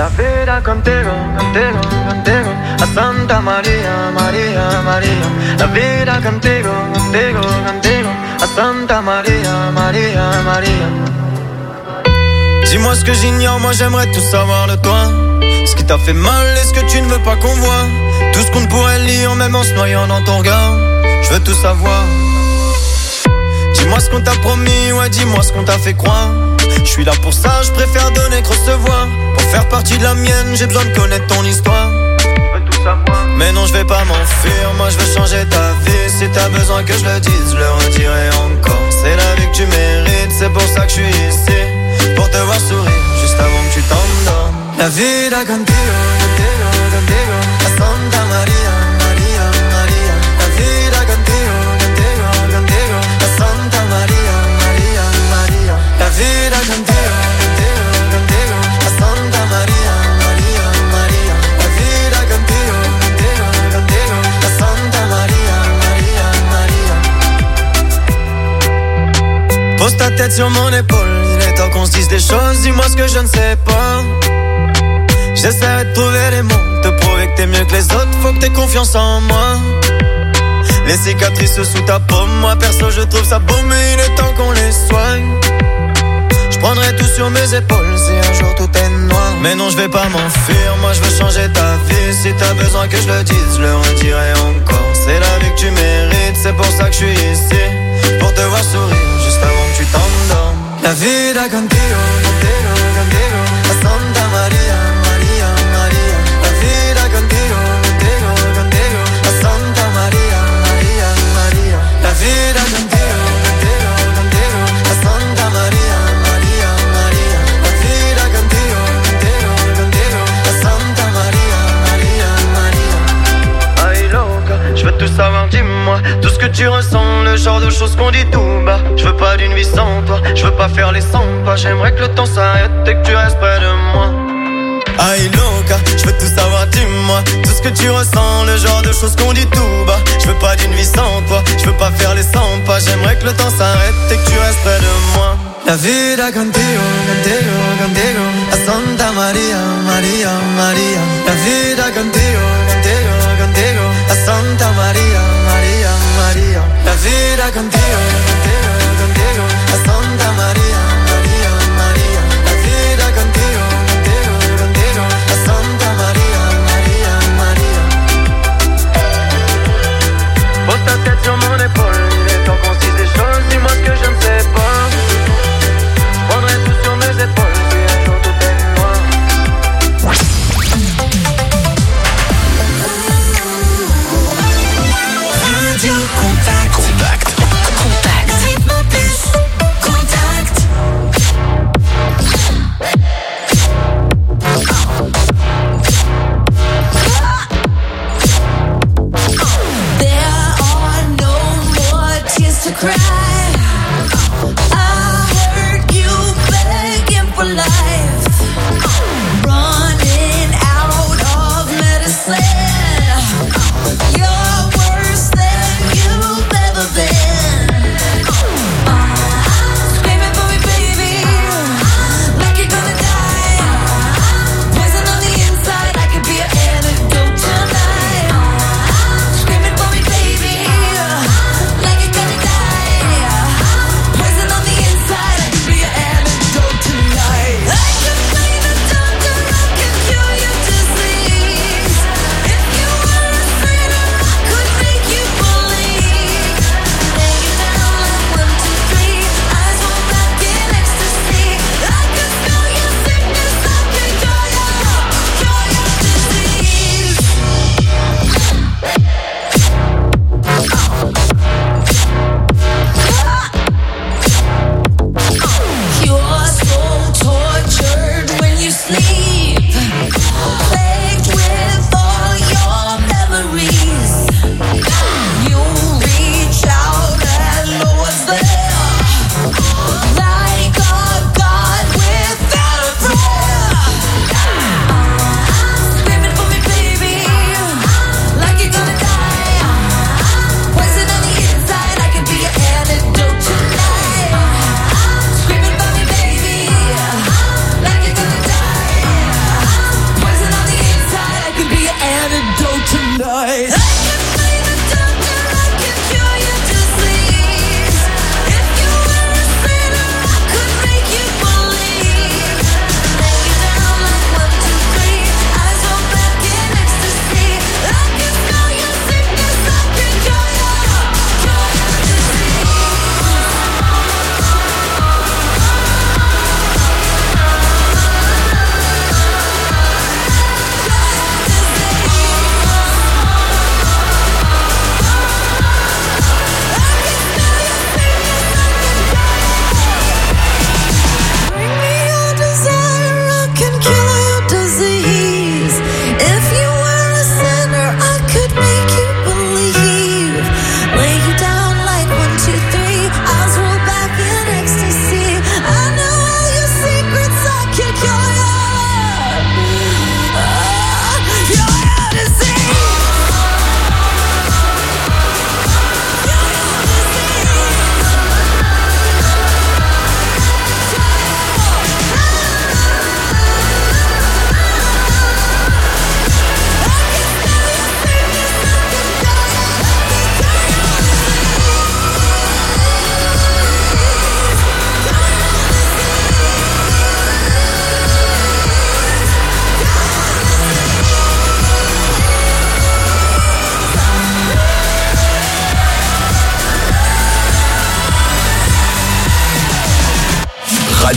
La vida contigo, contigo, contigo, a Santa María, María, María. La vida contigo, contigo, contigo, a Santa María, María, María. Dis-moi ce que j'ignore, moi j'aimerais tout savoir de toi. Ce qui t'a fait mal et ce que tu ne veux pas qu'on voit. Tout ce qu'on ne pourrait lire même en se noyant dans ton regard. Je veux tout savoir. Dis-moi ce qu'on t'a promis, ouais dis-moi ce qu'on t'a fait croire. Je suis là pour ça, je préfère donner que recevoir. Pour faire partie de la mienne, j'ai besoin de connaître ton histoire. Je veux tout savoir. Mais non je vais pas m'enfuir, moi je veux changer ta vie. Si t'as besoin que je le dise, je le redirai encore. C'est la vie que tu mérites, c'est pour ça que je suis ici. Pour te voir sourire, juste avant que tu t'endormes. La vida contigo, contigo, contigo, a Santa María, María, María. La vida contigo, contigo, contigo, a Santa María, María, María. La vida contigo, contigo, contigo, a Santa María, María, María. La vida contigo, contigo, contigo, a Santa María, María, María. Pose ta tête sur mon épaule, il est temps qu'on se dise des choses, dis-moi ce que je ne sais pas. J'essaierai de trouver les mots, te prouver que t'es mieux que les autres, faut que t'aies confiance en moi. Les cicatrices sous ta paume, moi perso je trouve ça beau, mais il est temps qu'on les soigne. Je prendrai tout sur mes épaules si un jour tout est noir. Mais non je vais pas m'enfuir, moi je veux changer ta vie. Si t'as besoin que je le dise, je le redirai encore. C'est la vie que tu mérites, c'est pour ça que je suis ici. Pour te voir sourire, juste avant que tu t'endormes. La vida contigo, contigo, contigo, a Santa María, María, María. La vida contigo, contigo, contigo, a Santa María, María, María. La vida contigo, contigo, contigo, a Santa María, María, María. La vida contigo, contigo, contigo, a Santa María, María, María. Ay loca, je veux tout savoir, dis-moi tout ce que tu ressens, le genre de choses qu'on dit tout bas. Je veux pas d'une vie sans toi, je veux pas faire les 100 pas. J'aimerais que le temps s'arrête et que tu restes près de moi. Ay loca, je veux tout savoir, dis-moi tout ce que tu ressens, le genre de choses qu'on dit tout bas. Je veux pas d'une vie sans toi, je veux pas faire les 100 pas. J'aimerais que le temps s'arrête et que tu restes près de moi. La vida contigo, contigo, contigo, a Santa María, María, María. La vida contigo, contigo, contigo, a Santa María, María, María. La vida contigo, contigo, contigo, a Santa María, María, María. La vida contigo, contigo, contigo, a Santa María, María, María. Pose ta tête sur mon épaule, il est temps qu'on se dise des choses, dis-moi ce que je ne sais pas. Je prendrai tout sur mes épaules, si un jour tout est noir. Radio Contact. Contact.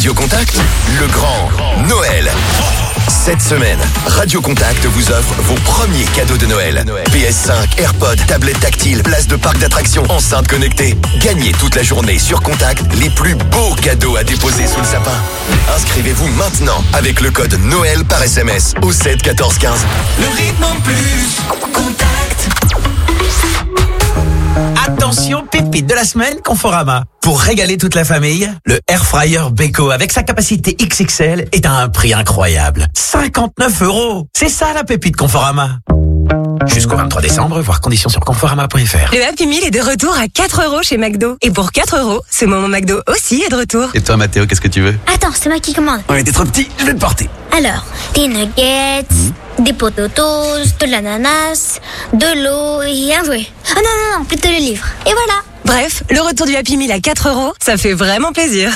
Radio Contact, le grand Noël. Cette semaine, Radio Contact vous offre vos premiers cadeaux de Noël. PS5, AirPods, tablettes tactiles, places de parc d'attractions, enceintes connectées. Gagnez toute la journée sur Contact les plus beaux cadeaux à déposer sous le sapin. Inscrivez-vous maintenant avec le code Noël par SMS au 7 14 15. Le rythme en plus, Contact. Attention, pépite de la semaine, Conforama. Pour régaler toute la famille, le Air Fryer Beko avec sa capacité XXL est à un prix incroyable. 59 €. C'est ça la pépite Conforama. Jusqu'au 23 décembre, voir conditions sur conforama.fr. Le Happy Meal est de retour à 4 € chez McDo. Et pour 4 €, ce moment McDo aussi est de retour. Et toi Mathéo, qu'est-ce que tu veux? Attends, c'est moi qui commande. Ouais, t'es trop petit, je vais te porter. Alors, des nuggets, des potatoes, de l'ananas, de l'eau et un jouet. Ah non, plutôt le livre. Et voilà. Bref, le retour du Happy Meal à 4 €, ça fait vraiment plaisir.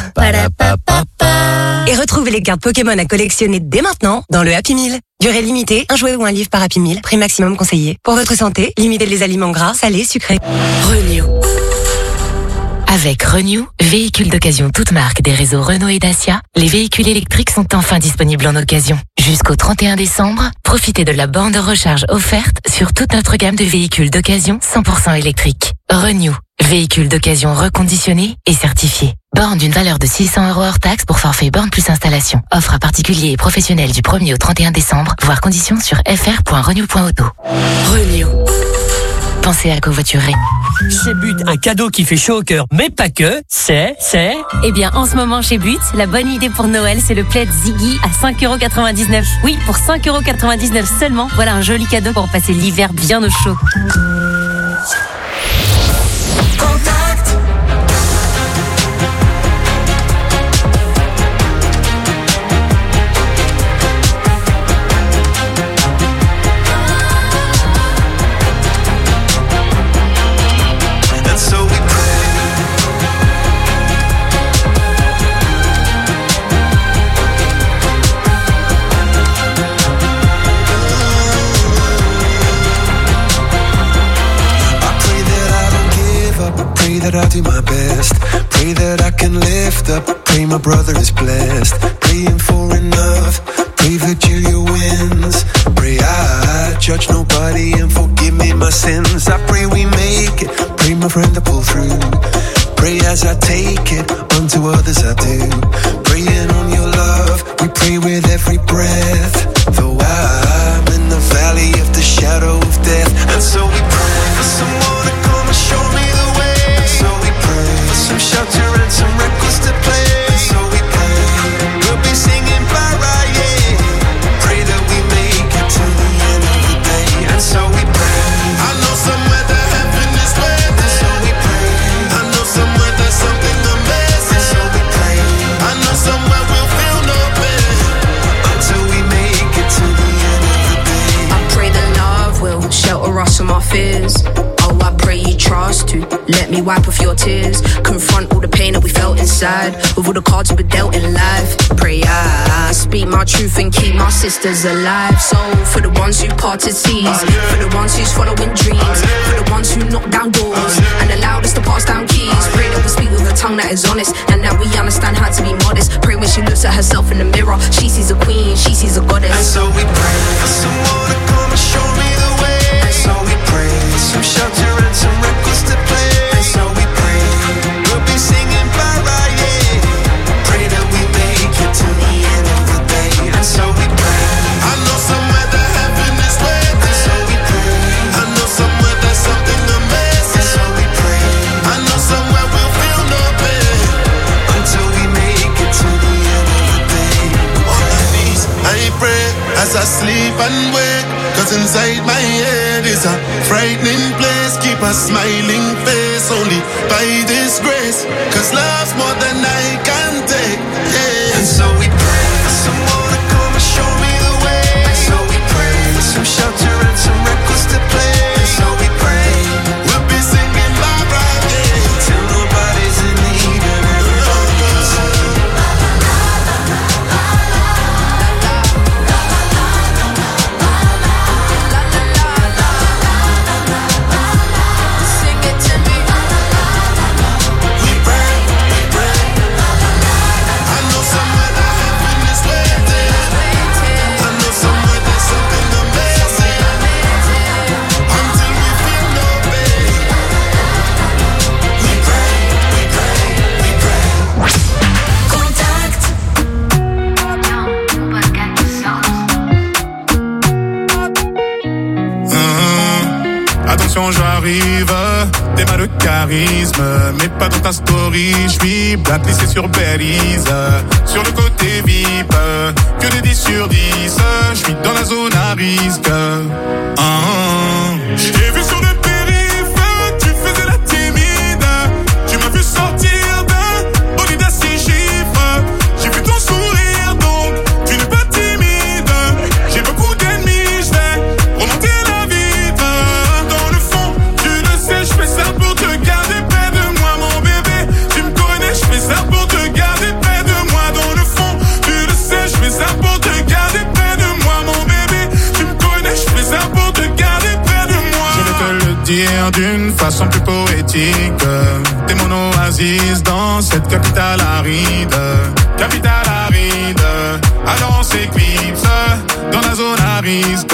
Et retrouvez les cartes Pokémon à collectionner dès maintenant dans le Happy Meal. Durée limitée, un jouet ou un livre par Happy Meal, prix maximum conseillé. Pour votre santé, limitez les aliments gras, salés, sucrés. Renew. Avec Renew, véhicules d'occasion toute marque des réseaux Renault et Dacia, les véhicules électriques sont enfin disponibles en occasion. Jusqu'au 31 décembre, profitez de la borne de recharge offerte sur toute notre gamme de véhicules d'occasion 100% électriques. Renew, véhicules d'occasion reconditionnés et certifiés. Borne d'une valeur de 600 € hors taxe pour forfait borne plus installation. Offre à particuliers et professionnels du 1er au 31 décembre, voir conditions sur fr.renew.auto. Renew. Pensez à covoiturer. Chez But, un cadeau qui fait chaud au cœur, mais pas que, c'est... Eh bien, en ce moment chez But, la bonne idée pour Noël, c'est le plaid Ziggy à 5,99 €. Oui, pour 5,99 € seulement, voilà un joli cadeau pour passer l'hiver bien au chaud. Contact. That I do my best. Pray that I can lift up. Pray my brother is blessed. Praying for enough. Pray Virgilia wins. Pray I judge nobody and forgive me my sins. I pray we make it. Pray my friend to pull through. Pray as I take it. Unto others I do. Praying on your love. We pray with every breath. Though I'm in the valley of the shadow of death. And so we pray for someone to come and show me the way. Some shelter and some records to play. So we pray, we'll be singing para, yeah. Pray that we make it to the end of the day. And so we pray. I know somewhere that heaven is waiting. And so we pray. I know somewhere there's something amazing. And so we pray. I know somewhere we'll feel no pain until we make it to the end of the day. I pray that love will shelter us from our fears. I pray you trust to let me wipe off your tears. Confront all the pain that we felt inside with all the cards we were dealt in life. Pray I speak my truth and keep my sisters alive. So for the ones who parted seas, for the ones who's following dreams, for the ones who knock down doors and allowed us to pass down keys. Pray that we speak with a tongue that is honest and that we understand how to be modest. Pray when she looks at herself in the mirror, she sees a queen, she sees a goddess. And so we pray for someone to come and show me the way. And so we pray some shelter and some records to play. And so we pray we'll be singing para, yeah. Pray that we make it to the end of the day. And so we pray. I know somewhere that heaven is waiting. And so we pray. I know somewhere there's something amazing. And so we pray. I know somewhere we'll feel no pain until we make it to the end of the day. On my knees, I pray as I sleep and wake. Cause inside my head is a frightening place. Keep a smiling face only by this grace. Cause love's more than I can take, yeah. And so we pray for someone to come and show me the way. And so we pray for some shelter and some records to play. And so we pray we'll be singing bye bye, yeah, till nobody's in need and everybody's I know some attention j'arrive. T'es mal de charisme, mais pas dans ta story. J'suis blacklisté sur Belize, sur le côté VIP, que des 10 sur 10. J'suis dans la zone à risque. J'ai vu sur le périph', tu faisais la timide. Tu m'as vu sortir d'un bolide à 6 chiffres. J'ai vu ton sourire donc tu n'es pas timide. J'ai beaucoup d'ennemis, j'vais remonter la vitre. Dans le fond, tu le sais, j'fais ça pour te garder près de moi mon bébé. Tu me connais, j'fais ça pour te garder près de moi. Dans le fond, tu le sais, j'fais ça pour te garder près de moi mon bébé. Tu me connais, j'fais ça pour te garder près de moi. Je vais te le dire d'une façon plus poétique. T'es mon oasis dans cette capitale aride. Capitale aride, alors on s'éclipse dans la zone à risque.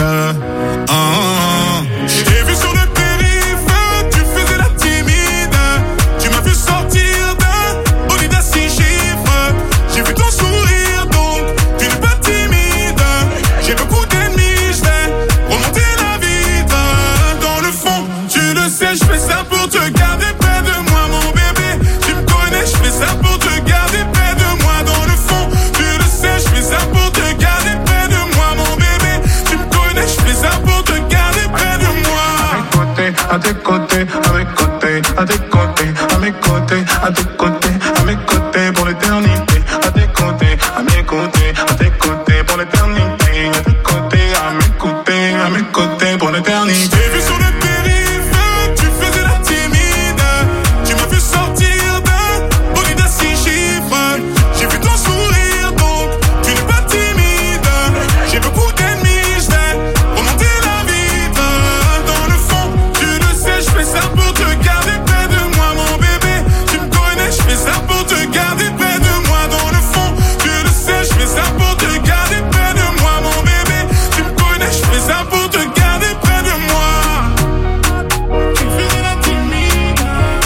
J'ai vu sur le périph', tu faisais la timide. Tu m'as vu sortir d'un bolide à 6 chiffres. J'ai vu ton sourire donc tu n'es pas timide. J'ai beaucoup d'ennemis, j'vais remonter la vitre. Dans le fond, tu le sais, j'fais ça pour te garder près de moi mon bébé. Tu me connais, j'fais ça pour te garder près de moi. Dans le fond, tu le sais, j'fais ça pour te garder près de moi mon bébé. Tu me connais, j'fais ça pour te garder près de moi. À tes côtés, à mes côtés, à tes côtés, à mes côtés, à tes côtés, à mes côtés pour l'éternité. À tes côtés, à mes côtés, à tes côtés pour l'éternité. À tes côtés, à mes côtés, à mes côtés pour l'éternité. J'ai vu sur le périph', tu faisais la timide. Tu m'as vu sortir d'un bolide à 6 chiffres. J'ai vu ton sourire donc tu n'es pas timide. J'ai beaucoup d'ennemis, j'vais remonter la vitre. Dans le fond, tu le sais, j'fais ça pour te garder près de moi mon bébé. Tu me connais, j'fais ça pour te garder près de moi. Dans le fond, tu le sais, j'fais ça pour te garder près de moi mon bébé. Tu me connais, j'fais ça pour te garder près de moi. Tu faisais la timide,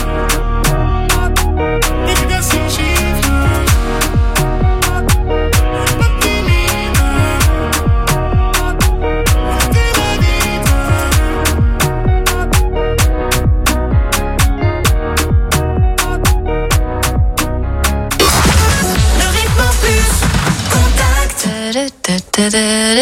bolide à 6 chiffres. Pas timide, remonter la vitre. Le rythme en plus, contact.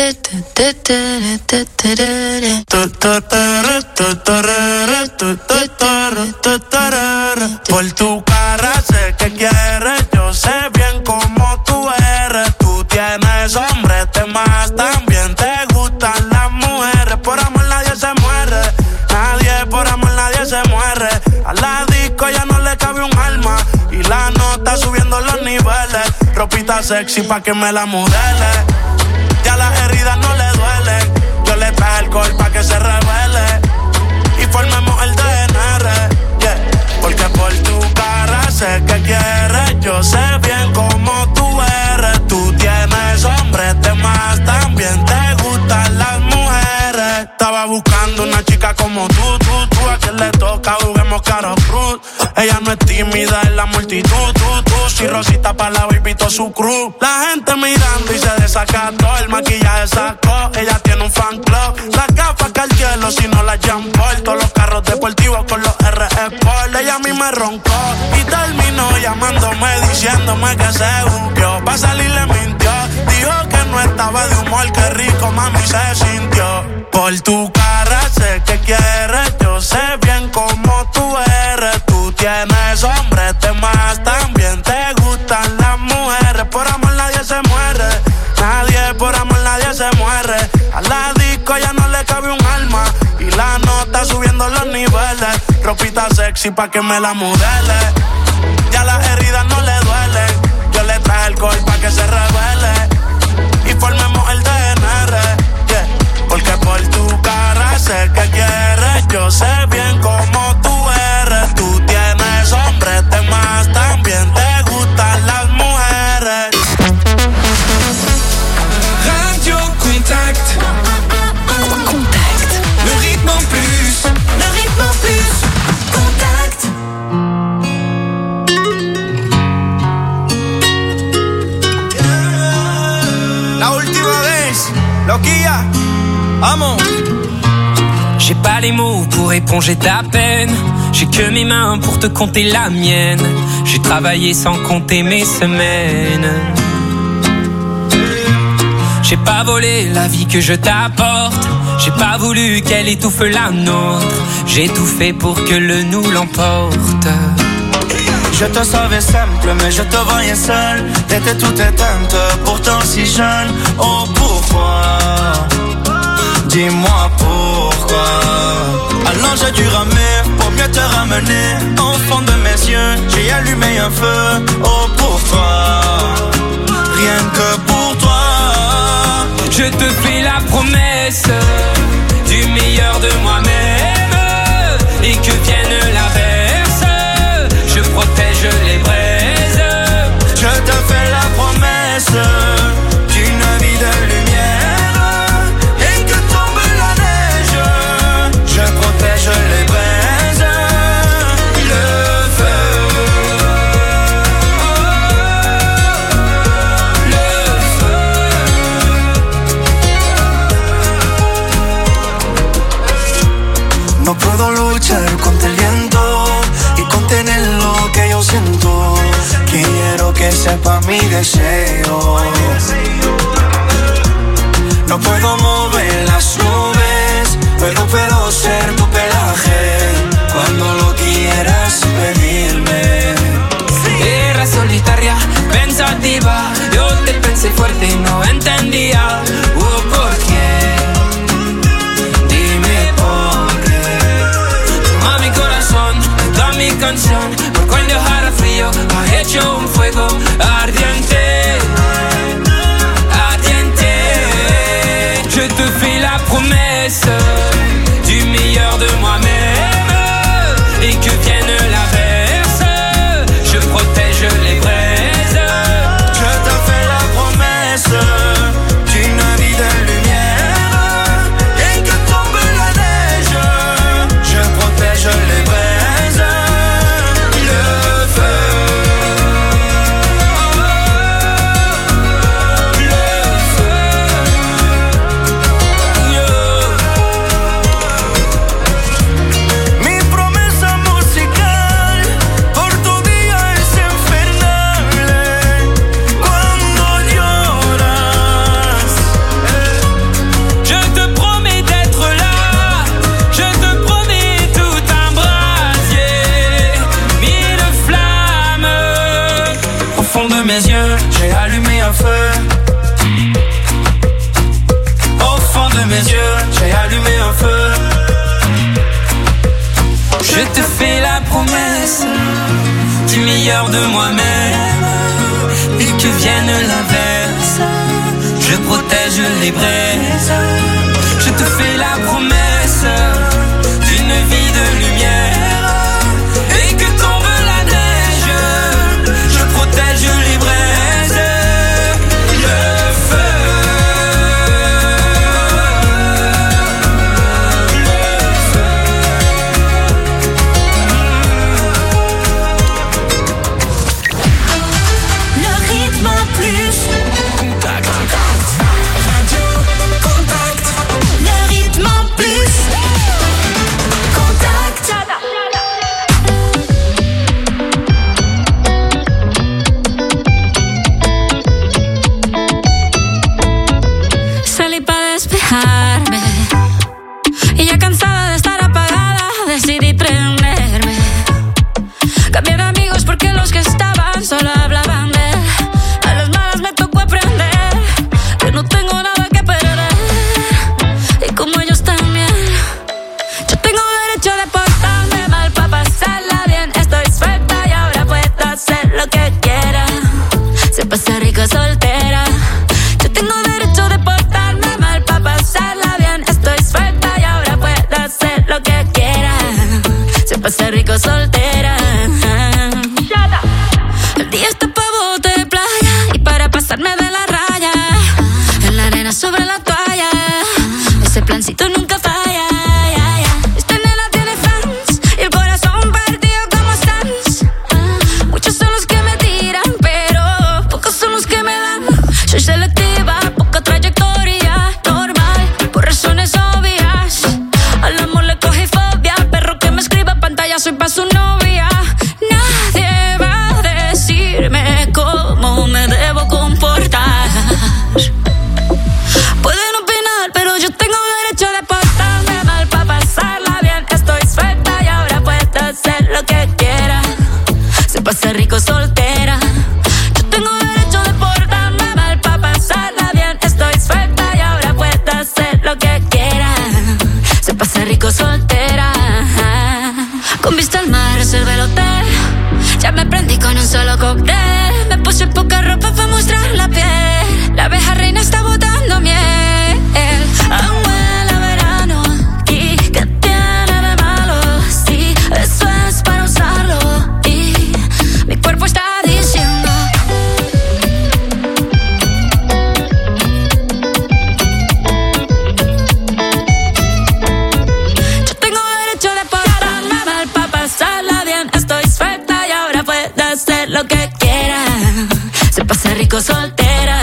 Por tu cara sé que quieres, yo sé bien cómo tú eres. Tú tienes hombres, temas también te gustan las mujeres. Por amor nadie se muere, nadie por amor nadie se muere. A la disco ya no le cabe un alma y la nota subiendo los niveles. Ropita sexy pa' que me la modele. Ya las heridas no le duelen. Yo le traje alcohol pa' que se revele y formemos el DNR, yeah. Porque por tu cara sé que quieres, yo sé bien cómo tú eres. Tú tienes hombres, temas también te gustan las mujeres. Estaba buscando una chica como tú. A quien le toca juguemos caro cruz. Ella no es tímida en la multitud. Si Rosita pa' la baby todo su crew. La gente mirando y se desacató. El maquillaje sacó, ella tiene un fan club. Las gafas que al hielo si no las Jean Paul. Todos los carros deportivos con los RS Sport. Ella a mí me roncó y terminó llamándome diciéndome que se buqueó. Pa' salir le mintió, dijo que no estaba de humor. Qué rico mami se sintió. Por tu cara sé que quieres, yo sé bien cómo tú eres. Tú tienes hombres, temas también te gustan las mujeres. Por amor nadie se muere, nadie por amor nadie se muere. A la disco ya no le cabe un alma y la nota subiendo los niveles. Ropita sexy pa' que me la modele. Ya las heridas no le duelen. Yo le traje alcohol pa' que se revele y formemos el DNR, yeah. Porque por tu cara sé que quieres, yo sé bien cómo tú eres. Tú tienes hombres, temas también te gustan las mujeres. Radio Contact. Contact. Le rythme en plus. Le rythme en plus. Contact. La última vez, loquilla, vamos. J'ai pas les mots pour éponger ta peine. J'ai que mes mains pour te compter la mienne. J'ai travaillé sans compter mes semaines. J'ai pas volé la vie que je t'apporte. J'ai pas voulu qu'elle étouffe la nôtre. J'ai tout fait pour que le nous l'emporte. Je te savais simple mais je te voyais seul. T'étais toute éteinte, pourtant si jeune. Oh pourquoi? Dis-moi pourquoi. Alors j'ai dû ramer pour mieux te ramener. Au fond de mes yeux, j'ai allumé un feu. Oh pourquoi? Rien que pour toi. Je te fais la promesse du meilleur de moi-même. Et que vienne l'averse, je protège les braises. Je te fais la promesse d'une vie de lumière. Et que tombe la neige, je protège les braises. Le feu, le feu. No puedo luchar contra el viento y contener lo que yo siento. Quiero que sepa mi deseo. No puedo mover las nubes, pero puedo ser tu pelaje cuando lo quieras pedirme. Era solitaria, pensativa. Yo te pensé fuerte y no entendía. ¿Por qué? Dime por qué. Toma mi corazón, toda mi canción. Por cuando dejara frío, ha hecho un fuego ardiente. Ardiente. Je te fais la promesse du meilleur de moi-même. Et que vienne l'averse, je protège les braises. Je te fais la promesse d'une vie de lumière. Et que tombe la neige, je protège les braises. Le feu, le feu. Mi promesa musical por tu día es infernal. Cuando lloras, Je te promets d'être là. Je te promets tout un brasier. Mille flammes. au fond de mes yeux, j'ai allumé un feu. Au fond de mes yeux, j'ai allumé un feu. Je te fais la promesse du meilleur de moi-même. Et que vienne l'averse, je protège les braises. Je te fais la promesse d'une vie de lumière. Et que tombe la neige, je protège les braises. Le feu, Le rythme plus. Radio Contact. Le rythme plus. Contact. Salí para despejarme y ya cansada de estar apagada decidí prenderme. Cambié de amigos porque los que estaban solo hablaban de él. A las malas me tocó aprender que no tengo nada que perder. Y como ellos también, yo tengo derecho de portarme mal para pasarla bien. Estoy suelta y ahora puedo hacer lo que quiera. Se pasa rico soltera. Yo tengo derecho de portarme mal para pasarla bien. Estoy suelta y ahora puedo hacer lo que quiera. Se pasa rico soltera. El día está pa' bote de playa y para pasarme de la raya. En la arena sobre la toalla. Ese plancito nunca falla. Esta nena tiene fans y el corazón partido como Stans. Muchos son los que me tiran, pero pocos son los que me dan. Soy selectiva, poca trayectoria, normal, por razones obvias. Al amor pasa rico soltera. Con vista al mar reservé el hotel. Ya me prendí con un solo cóctel. Me puse poca ropa para mostrar la piel. La abeja reina está botando miel. Aún huele a verano. ¿Y qué tiene de malo? Sí, eso es para usarlo. Y mi cuerpo está diciendo. Yo tengo derecho de portarme mal pa' pasarla bien. Estoy suelta y ahora puedo hacer lo que quiera. Se pasa rico soltera.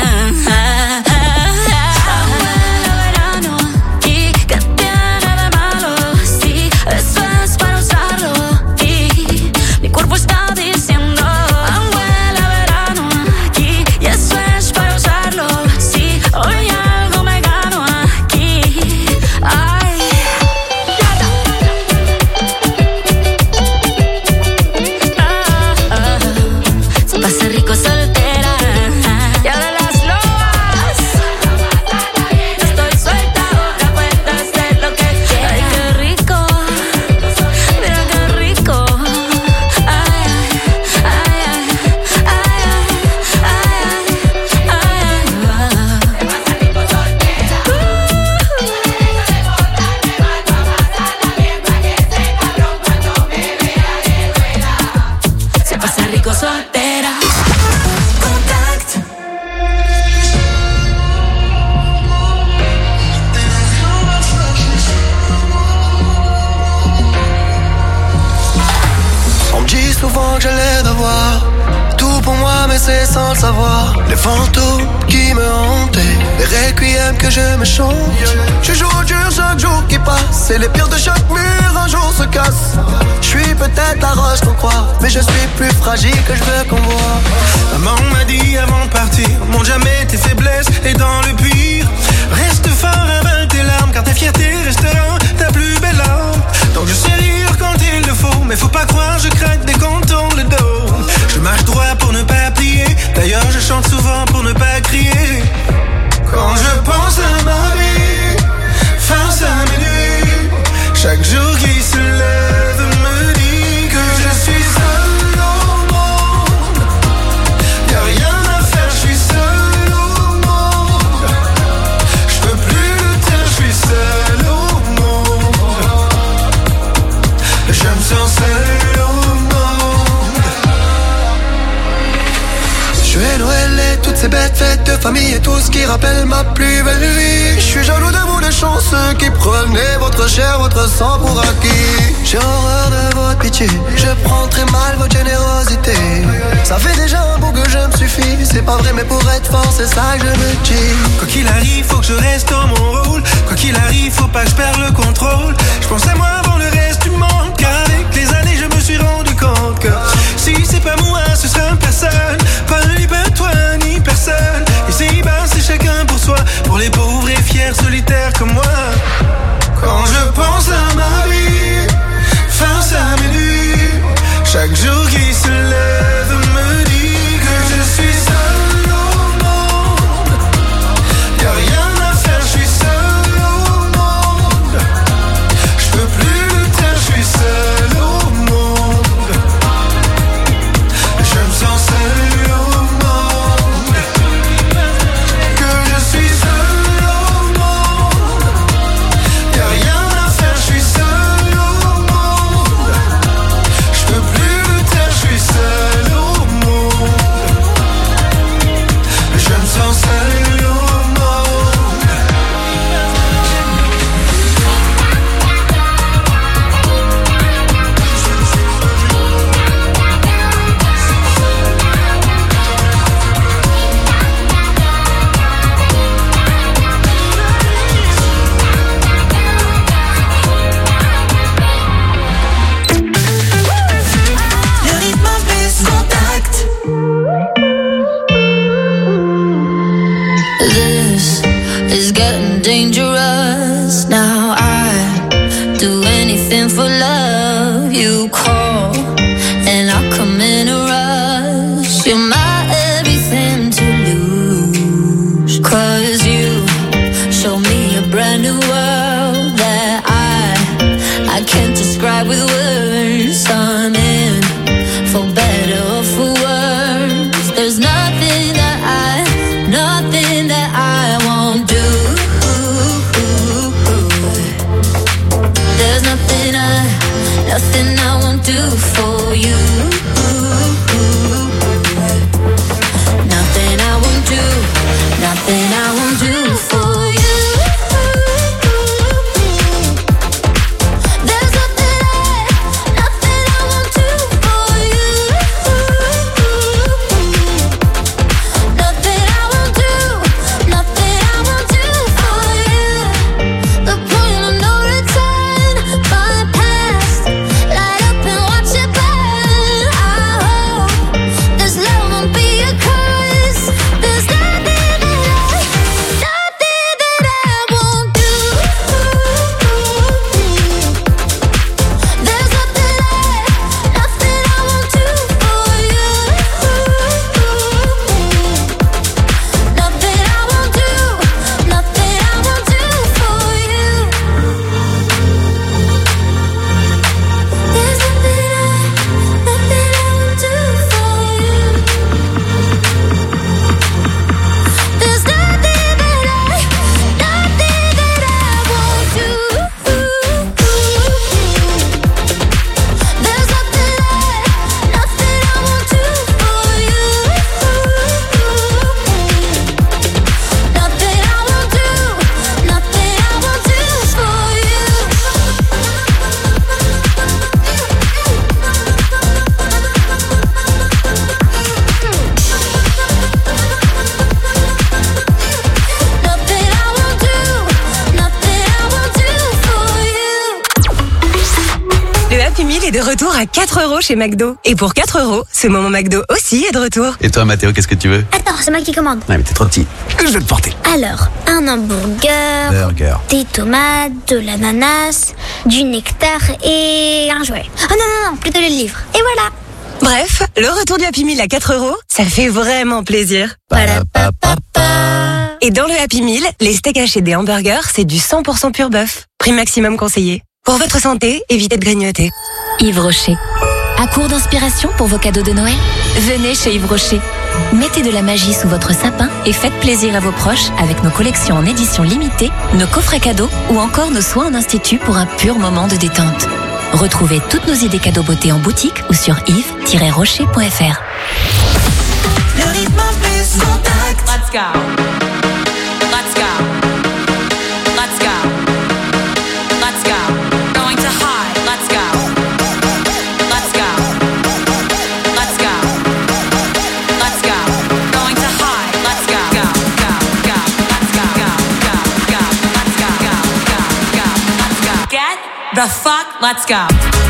C'est sans le savoir. Les fantômes qui me hantaient, les requiem que je me chante. Je joue au dur chaque jour qui passe, et les pierres de chaque mur un jour se cassent. Je suis peut-être la roche qu'on croit, mais je suis plus fragile que je veux qu'on voit. Maman m'a dit avant de partir, montre jamais tes faiblesses et dans le pire, reste fort, avale tes larmes, car ta fierté restera ta plus belle arme. Donc je sais rire quand il le faut, mais faut pas croire, je craque dès qu'on tourne le dos. Je marche droit pour ne pas plier, d'ailleurs je chante souvent pour ne pas crier. Quand je pense à ma vie, face à mes nuits, chaque jour qui se lève me dit que je suis seul au monde. Y'a rien à faire, je suis seul au monde. Je peux plus le taire, je suis seul au monde. Je me sens seul au monde. Je vais Noël et toutes ces bêtes fêtes de famille et tout ce qui rappelle ma plus belle vie. Je suis jaloux de vous les chanceux qui prenez votre chair, votre sang pour acquis. J'ai horreur de votre pitié, je prends très mal votre générosité. Ça fait déjà un bout que je me suffis, c'est pas vrai mais pour être fort c'est ça que je me dis. Quoi qu'il arrive, faut que je reste dans mon rôle. Quoi qu'il arrive, faut pas que je perde le contrôle. Je pense à moi avant le reste du monde, car avec les années je me suis rendu compte que si c'est pas moi, ce sera personne. Pas lui, pas toi, ni personne. Ici, bah c'est chacun pour soi, pour les pauvres et fiers solitaires comme moi. Quand je pense à ma vie, face à mes nuits, chaque jour qui se lève me dit que je suis seul au monde. Y'a rien à faire, je suis seul au monde. Je peux plus le taire, je suis seul au monde. Je me sens seul au monde. Que je suis seul au monde. Y'a rien à faire, je suis seul au monde. Je peux plus le taire, je suis seul au monde. Je me sens seul au monde. Le rythme plus contact. This is getting dangerous. Now I do anything for love. You call and I come in a rush. You're my everything to lose. 'Cause you show me a brand new world that I de retour à 4 € chez McDo. Et pour 4 €, ce moment McDo aussi est de retour. Et toi, Mathéo, qu'est-ce que tu veux? Attends, c'est moi qui commande. Ouais, mais t'es trop petit. Je vais te porter. Alors, un hamburger, des tomates, de l'ananas, du nectar et un jouet. Oh non, plutôt le livre. Et voilà. Bref, le retour du Happy Meal à 4 €, ça fait vraiment plaisir. Et dans le Happy Meal, les steaks hachés des hamburgers, c'est du 100% pur bœuf. Prix maximum conseillé. Pour votre santé, évitez de grignoter. Yves Rocher. À court d'inspiration pour vos cadeaux de Noël? Venez chez Yves Rocher. Mettez de la magie sous votre sapin et faites plaisir à vos proches avec nos collections en édition limitée, nos coffrets cadeaux ou encore nos soins en institut pour un pur moment de détente. Retrouvez toutes nos idées cadeaux beauté en boutique ou sur yves-rocher.fr. Le rythme en plus contact. Let's go. Let's go. Let's go. Let's go. Going to high. Let's go. Let's go. Let's go. Let's go. Going to high. Let's go. Go, go, go. Let's go. Go, go, go. Let's go. Go, go, go. Let's go. Get the fuck. Let's go.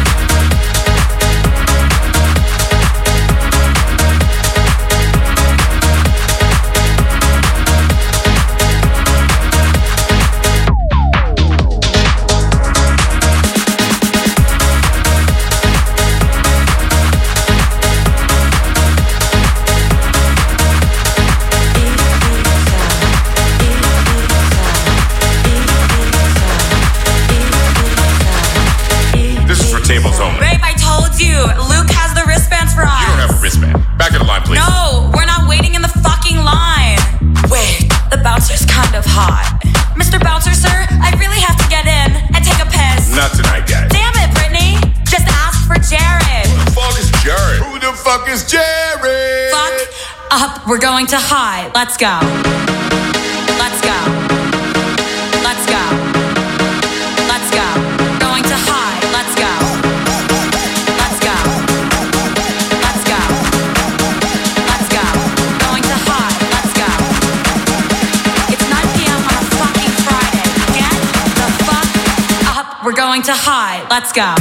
Tables only. Babe, I told you, Luke has the wristbands for us. You don't have a wristband. Back of the line, please. No, we're not waiting in the fucking line. Wait, the bouncer's kind of hot. Mr. Bouncer, sir, I really have to get in and take a piss. Not tonight, guys. Damn it, Brittany. Just ask for Jared. Who the fuck is Jared? Who the fuck is Jared? Fuck up, we're going to high. Let's go. Let's go. Let's go. Let's go. Going to high. Let's go. Let's go. Let's go. Let's go. Going to high. Let's go. It's 9 p.m. on a fucking Friday. Get the fuck up. We're going to high. Let's go.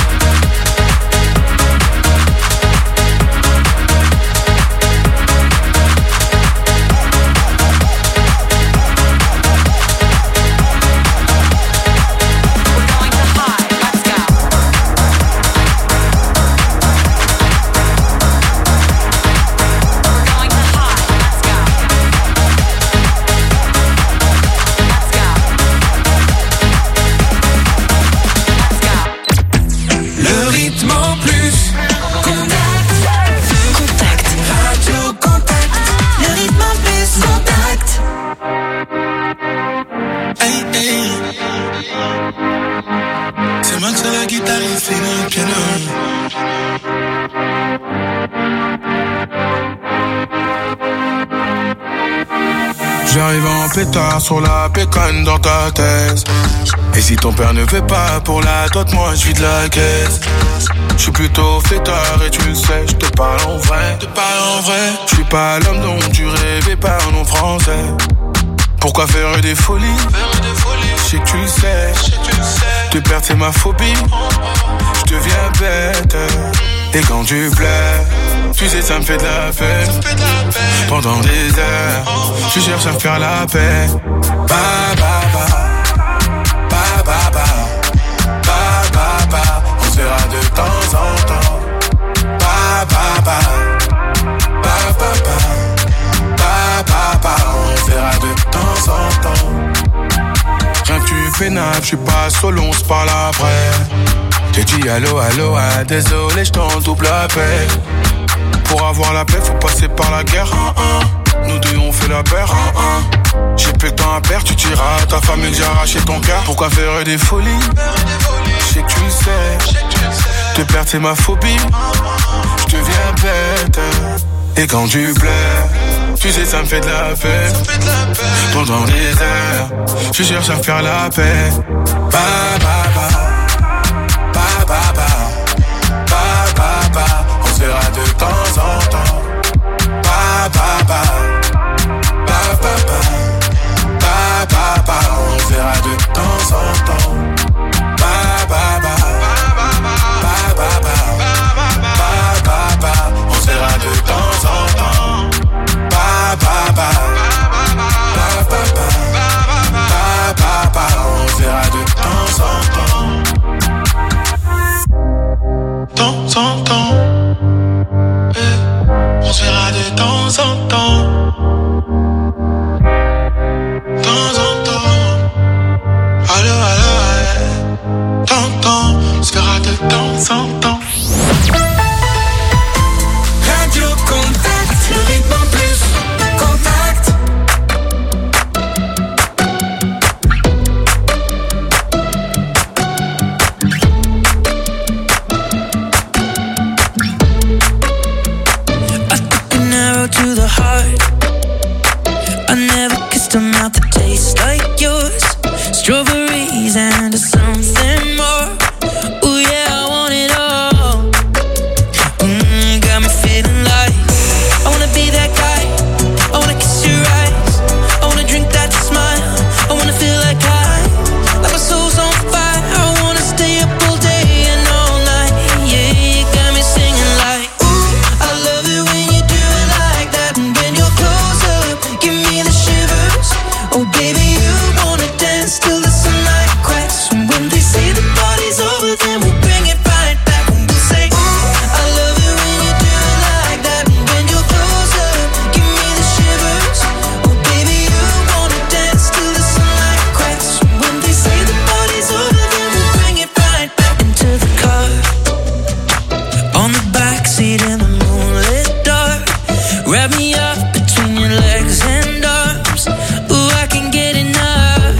J'arrive en pétard sur la pécane dans ta thèse. Et si ton père ne veut pas pour la dot, moi je vide la caisse. Je suis plutôt fêtard et tu le sais, je te parle en vrai. Je suis pas l'homme dont tu rêvais, parlons français. Pourquoi faire des folies? Je sais que tu le sais. Te perdre c'est ma phobie. Je deviens bête. Et quand tu pleures, tu sais ça me fait de la peine. Pendant des heures, tu cherches à me faire la paix. Ba ba ba, ba ba ba, ba ba ba. On se verra de temps en temps. Ba ba ba, ba ba ba, ba ba ba. On se verra de temps en temps. Rien que tu fais nappe, je suis pas solo, on se parle après. J'ai dit allô, allô, ah, désolé, je t'en double la paix. Pour avoir la paix, faut passer par la guerre. Nous deux, on fait la paire. J'ai plus le temps à perdre, tu diras à ta famille que j'ai arraché ton cœur. Pourquoi faire des folies? Je sais que tu le sais. Te perdre, c'est ma phobie. Je deviens bête. Et quand tu pleures, tu sais, ça me fait de la peine. Pendant des heures, je cherche à faire la paix. Ba ba ba. Ba ba ba, ba ba ba, on se verra de temps en temps. Ba ba ba, ba ba ba, ba ba ba, on se verra de temps en temps. Ba ba ba, ba ba strawberries and something more. Ooh yeah, I want it all. Got me feeling like I wanna be that guy. I wanna kiss your eyes. I wanna drink that smile. I wanna feel like my soul's on fire. I wanna stay up all day and all night. Yeah, you got me singing like, ooh, I love it when you do it like that. And when you're close up, give me the shivers. Oh baby, you wanna dance till the sunlight cracks. And when they say the party's over, then we bring it right back. And we'll say, ooh, I love it when you do it like that. And when you're close up, give me the shivers. Oh baby, you wanna dance till the sunlight cracks. And when they say the party's over, then we'll bring it right back into the car. On the backseat in the moonlit dark. Wrap me up between your legs and arms. Ooh, I can get enough.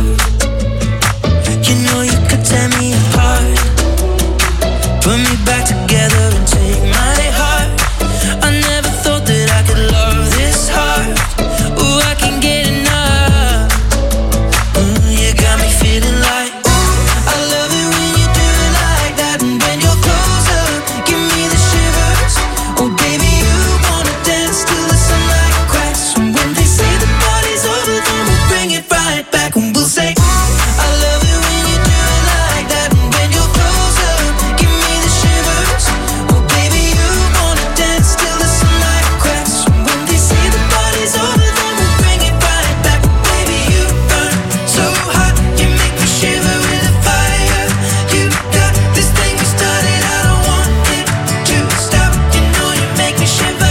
You know you could tear me apart. Put me back together and take my heart. I never thought that I could love this hard. Ooh, I can get enough. Ooh, you got me feeling like, ooh, I love it when you do it like that. And when you're close up, give me the shivers. Oh baby, you wanna dance till the sunlight cracks. And when they say the party's over, then we'll bring it right back. And we'll say, ooh, I love it when you do it like that. And when you're close up, give me the shivers. Oh baby, you wanna dance till the sunlight cracks. And when they say the party's over, then we'll bring it right back. Baby, you burn so hot, you make me shiver with the fire. You got this thing you started, I don't want it to stop. You know you make me shiver.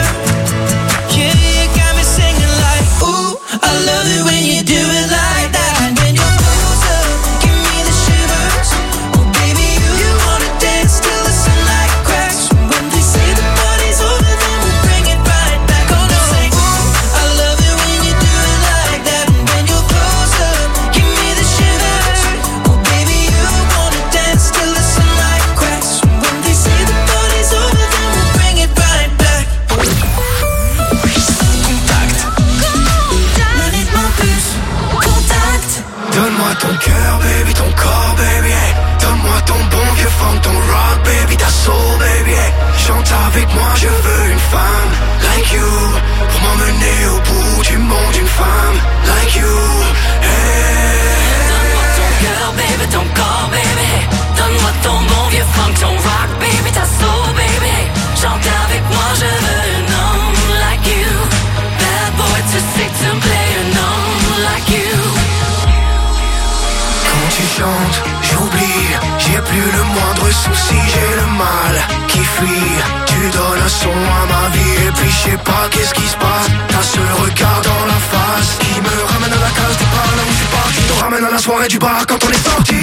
Yeah, you got me singing like, ooh, I love it when you do it like that. And when you're close up, give me the shivers. Oh baby, you wanna dance till the sunlight cracks. And when they say the party's over, then we'll bring it right back. Oh no, say, ooh, I love it when you do it like that. And when you're close up, give me the shivers. Oh baby, you wanna dance till the sunlight cracks. And when they say the party's over, then we'll bring it right back. Le rythme en plus. Contact. Donne-moi ton cœur, baby, ton corps, baby, hey. Donne-moi ton bon vieux funk, ton rock, baby, ta soul, baby, hey. Chante avec moi, je veux une femme like you, pour m'emmener au bout du monde, une femme like you, hey. Donne-moi ton cœur, baby, ton corps, baby. Donne-moi ton bon vieux funk, ton rock, baby, ta soul, baby. Chante avec moi, je veux un homme like you. Bad boy to stick to play an homme like you. Quand tu chantes, j'oublie, j'ai plus le moindre souci, j'ai le mal qui fuit. Tu donnes un son à ma vie et puis je sais pas qu'est-ce qui se passe. T'as ce regard dans la face qui me ramène à la case départ, là où je suis parti. Te ramène à la soirée du bar quand on est sorti.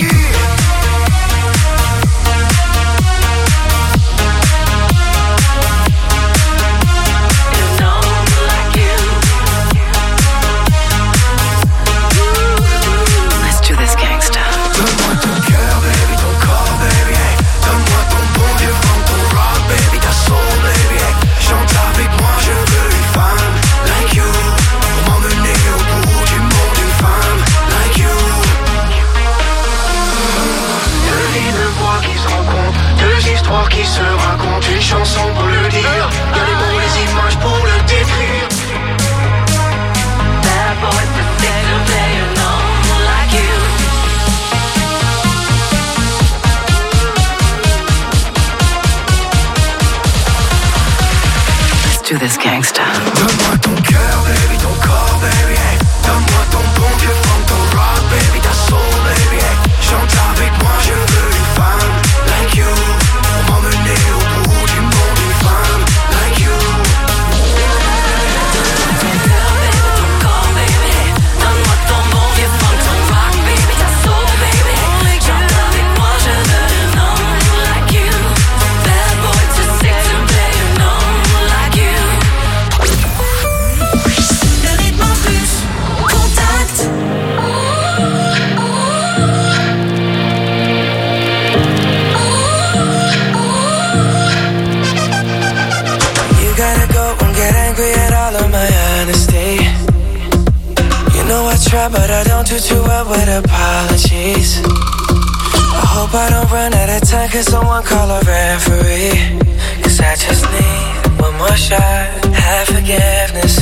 Donne-moi ton cœur, baby, ton corps, baby, hey. Donne-moi ton bon vieux funk, ton rock, baby, ta soul, baby, hey. Chante avec moi, je veux une femme like you, pour m'emmener au bout du monde, une femme like you. Deux vies, deux voix qui se rencontrent, deux histoires qui se racontent, une chanson pour le dire, y'a les mots, les images pour le décrire. Bad boy to stick to play an homme like you. To this gangsta. Donne-moi ton cœur, baby, ton corps, baby, hey. Donne-moi ton bon vieux funk, ton rock, baby, ta soul, baby, hey. Chante avec moi, je veux une femme like you, pour m'emmener au bout du monde, une femme like you. Donne-moi ton cœur, baby, ton corps, baby. Donne-moi ton bon vieux funk, ton rock, baby, ta soul, baby. Chante avec moi, je veux un homme like you. Bad boy to stick to play an homme like you. Le rythme en plus. Contact. You gotta go and get angry at all of my honesty. You know I try, but I don't do too well with apologies. Hope I don't run out of time, cause someone call a referee. Cause I just need one more shot, have forgiveness.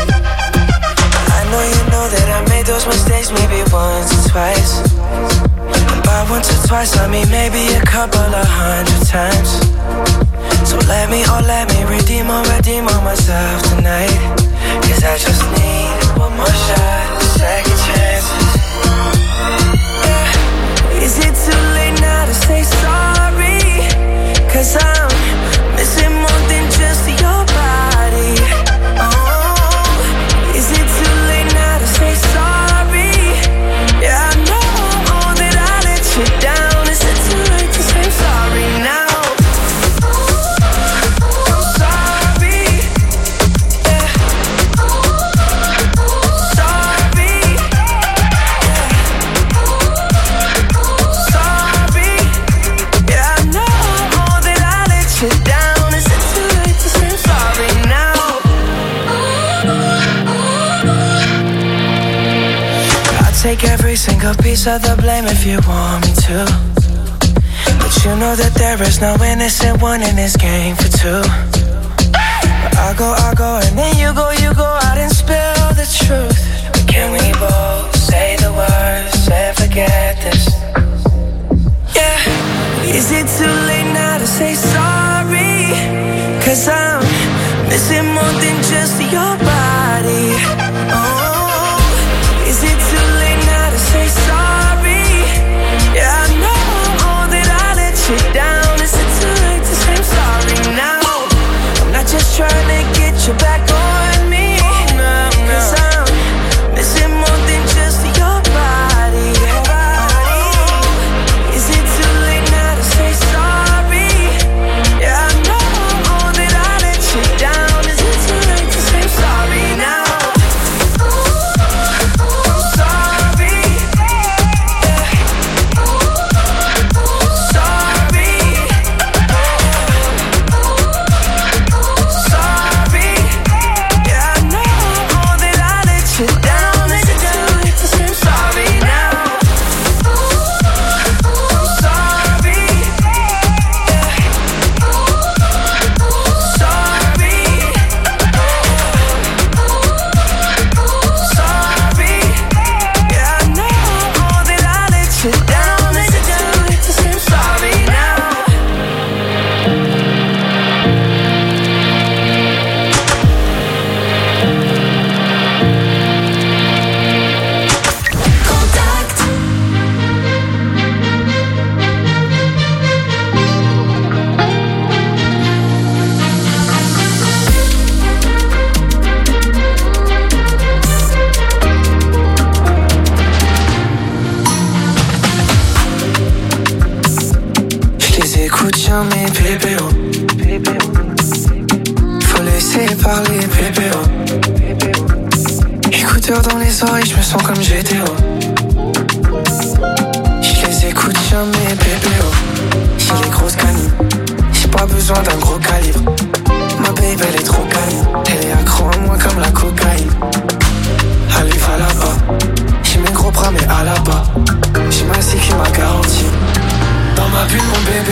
I know you know that I made those mistakes maybe once or twice. And by once or twice I mean maybe a couple of 100 times. So let me redeem on myself tonight. Cause I just need one more shot, second chances. Yeah. Is it too late now to say sorry? Cause I'm missing more than just your body. Oh, is it too late now to say sorry? Yeah, I know that I let you down. Is it too late to say sorry now? Take every single piece of the blame if you want me to. But you know that there is no innocent one in this game for two. But I go, and then you go out and spill the truth. But can we both say the words and forget this? Yeah. Is it too late now to say sorry? Cause I'm missing more than just your body. Oh, is it too late now to say sorry? Yeah, I know that I let you down. Is it too late to say I'm sorry now? I'm not just trying to get you back on me. Cause I'm missing more than just your body. Oh, is it too late now to say sorry? Yeah, I know that I let you down. Is it too late to say I'm sorry now? Mes PPO, faut laisser parler PPO. Écouteurs dans les oreilles, je me sens comme GTO. Je les écoute jamais PPO. J'ai les grosses canines, j'ai pas besoin d'un gros calibre. Ma babe elle est trop câline, elle est accro à moi comme la cocaïne. Allez va là-bas, j'ai mes gros bras mais à la bas. J'ai ma sécu, ma garantie. Dans ma bulle mon bébé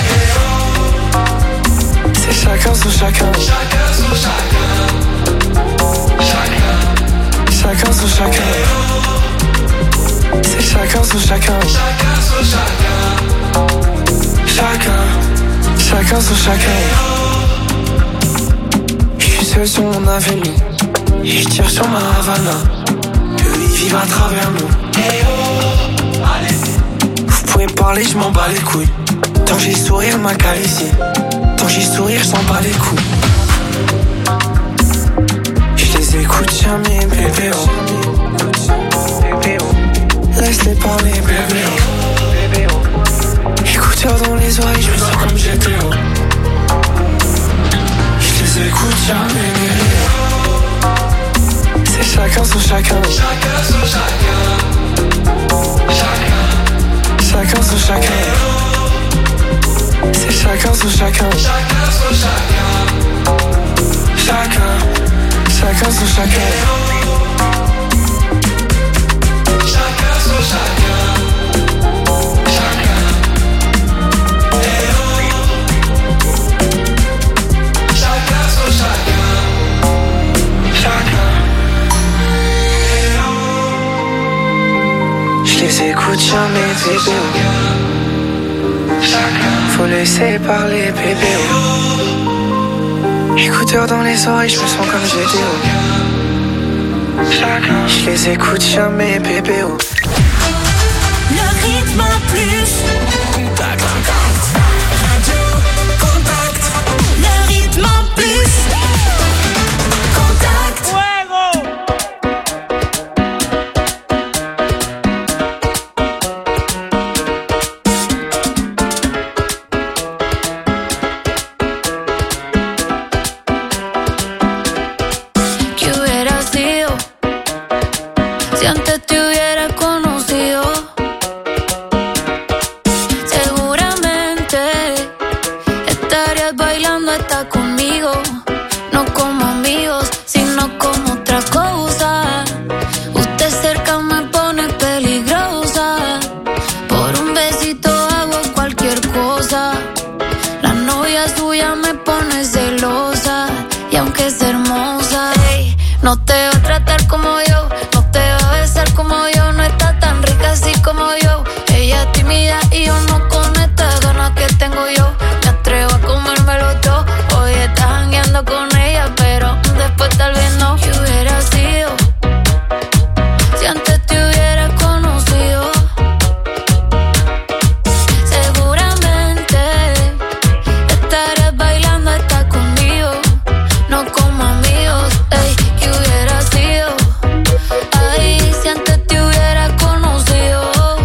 c'est chacun sous chacun. Chacun sous chacun. Chacun sous chacun. C'est chacun sous chacun. Chacun sous chacun. Chacun sous chacun. J'suis seul sur mon avenue et j'tire sur ma Havana. Eux ils vivent à travers nous. Vous pouvez parler, j'm'en bats les couilles. Tant j'ai sourire, ma calvitie. Tant j'ai sourire, j'sens pas les coups. J'les écoute jamais, bébé. Laisse-les parler, bébé. Écouteurs dans les oreilles, j'me sens comme GTO. J'les écoute jamais, bébé. C'est chacun sous chacun. Chacun sous chacun. Chacun sous chacun. C'est chacun sous chacun. Chacun sous chacun. Chacun sous chacun. Chacun sous chacun. les écoute jamais, bébé. Faut laisser parler, bébé. Écouteurs dans les oreilles, je me sens comme j'étais. Je les écoute jamais, bébé. Le rythme en plus. Contact. Le rythme en plus. Contact. ¿Qué hubiera sido si antes te hubiera conocido? Seguramente estarías bailando hasta conmigo, no como amigos, sino como otra cosa. Usted cerca me pone peligrosa, por un besito hago cualquier cosa. La novia suya me pone celosa, y aunque es hermosa, ey, no te va a tratar como yo, no te va a besar como yo, no está tan rica así como yo. Ella es tímida y yo no con estas ganas que tengo yo. Me atrevo a comérmelo todo. Hoy estás jangueando con ella, pero después tal vez no. ¿Qué hubiera sido si antes te hubiera conocido? Seguramente estarías bailando hasta conmigo, no como amigos. Ey, ¿qué hubiera sido? Ay, si antes te hubiera conocido.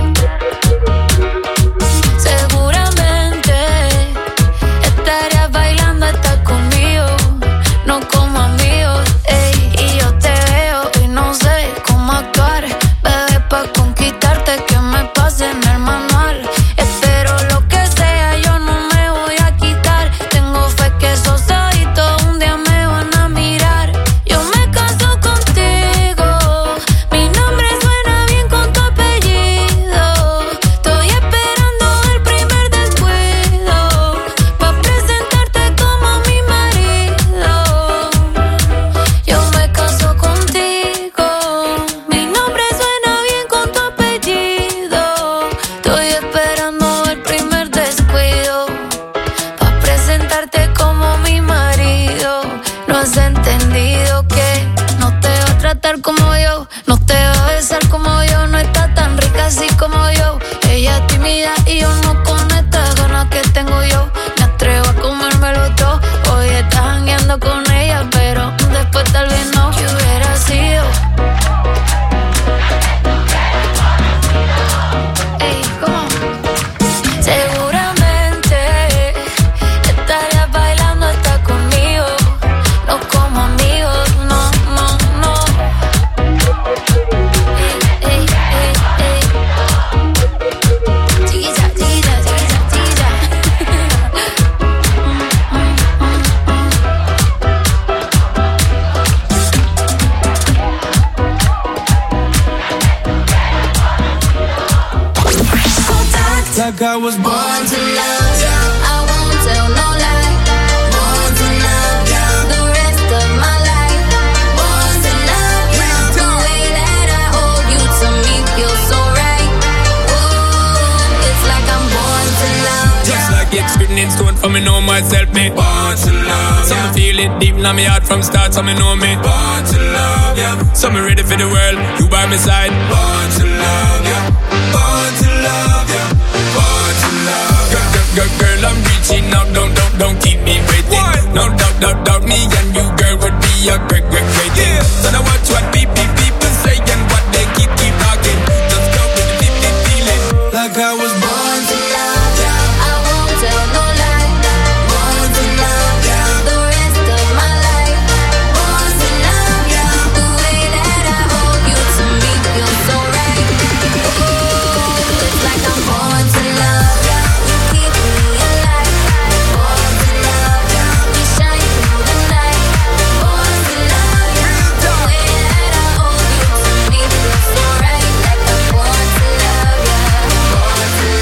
Seguramente estarías bailando hasta conmigo, no como amigos. Ey, y yo te veo y no sé cómo actuar, bebé, pa' conquistarte que me pase en el manual. Espero lo que sea, yo no me voy a quitar. Tengo fe que esos ojitos un día me van a mirar. Yo me caso contigo, mi nombre suena bien con tu apellido. Estoy esperando el primer descuido, pa' presentarte como mi marido. Yo me caso contigo, mi nombre suena bien con tu apellido. Estoy esperando el primer descuido, pa' presentarte como mi marido. No has entendido que no te va a tratar como yo, no te va a besar como yo, no está tan rica así como yo. Ella es tímida y yo no con estas ganas que tengo yo. Me atrevo a comérmelo todo. Hoy estás jangueando con ella, pero después tal vez no. ¿Qué hubiera sido? Ey, ¿cómo? Seguramente estarías bailando hasta conmigo, no como amigos, no. Ey, chiquilla, chiquilla. Like I was born to love you. I won't tell no lie. Born to love you. The rest of my life. Born to love you. The way that I hold you to me feels so right. Ooh, it's like I'm born to love you. Just like it's written in stone for me know myself, me born to love. So me feel it deep in my heart from start, so me know me born to love, yeah. So me ready for the world, you by my side. Born to love, yeah. Born to love, yeah. Born to love, yeah. Girl, I'm reaching out, don't keep me waiting. What? No doubt, me and you, girl, would be a great thing. Yeah. So now watch what people say and what they keep talking. Just go with the feeling. Like I was born to love you. I won't tell no lie. Born to love you. The rest of my life. Born to love you. The way that I hold you to me feels so right. Ooh, it's like I'm born to love you. You keep me alive. Born to love you. We shine through the night. Born to love you. The way that I hold you to me feels so right. Like I'm born to love you. Born to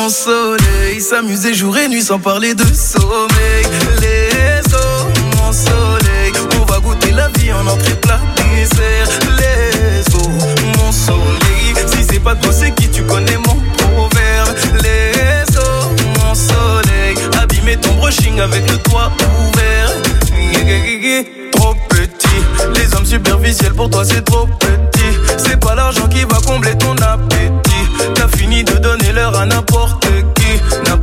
mon soleil, s'amuser jour et nuit sans parler de sommeil. Les eaux, mon soleil, on va goûter la vie en entrée plat dessert. Les eaux, mon soleil, si c'est pas toi c'est qui, tu connais mon proverbe. Les eaux, mon soleil, abîmer ton brushing avec le toit ouvert. Trop petit, les hommes superficiels pour toi c'est trop petit. C'est pas l'argent qui va combler ton appétit. T'as fini de donner l'heure à n'importe qui.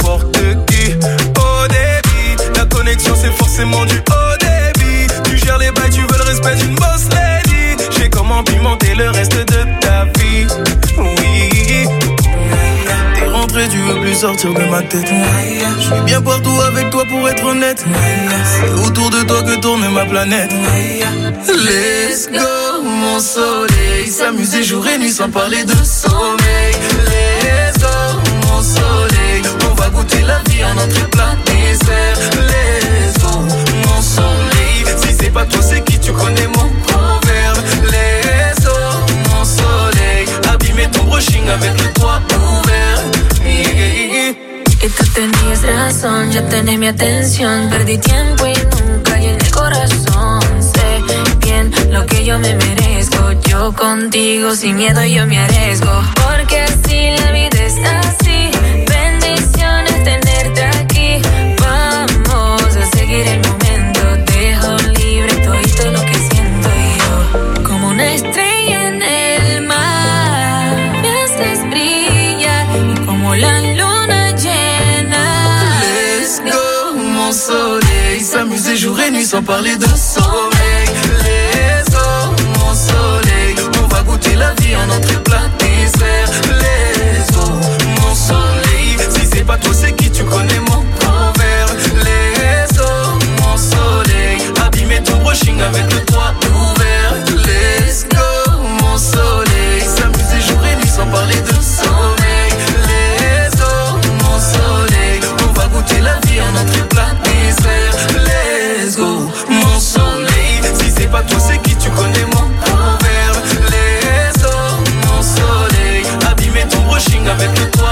Au débit, la connexion c'est forcément du haut débit. Tu gères les bails, tu veux le respect d'une boss lady. J'ai comment pimenter le reste de ta vie. Oui, t'es rentré, tu veux plus sortir de ma tête. Je suis bien partout avec toi pour être honnête. C'est autour de toi que tourne ma planète. Let's go, mon soleil, s'amuser jour et nuit sans parler de sommeil. Let's go, mon soleil, on va goûter la vie en entrée plat dessert. Let's go, mon soleil, si c'est pas toi c'est qui, tu connais mon proverbe. Let's go, mon soleil, abîmer ton brushing avec le toit ouvert. Y tú tenías razón, ya tenés mi atención. Perdí tiempo y nunca llené corazón. Sé bien lo que yo me merezco. Yo contigo sin miedo yo me arriesgo. Porque así la vida es así. Bendiciones tenerte aquí. Vamos a seguir el momento. Dejo libre todo lo que siento yo. Como una estrella en el mar, me haces brillar. Y como la luna llena. Let's go, mon soleil, s'amuser jour et nuit sans parler de sommeil. Let's go, mon soleil, on va goûter la vie en entrée plat dessert. Let's go, mon soleil, si c'est pas toi c'est qui, tu connais mon proverbe. Let's go, mon soleil, abîmer ton brushing avec le toit ouvert. Let's go, mon soleil, s'amuser jour et nuit sans parler de sommeil. Let's go, mon soleil, on va goûter la vie en entrée plat dessert. Let's go, mon soleil, si c'est pas toi c'est qui, tu connais mon proverbe. Let's go, mon soleil, abîmer ton brushing avec le toit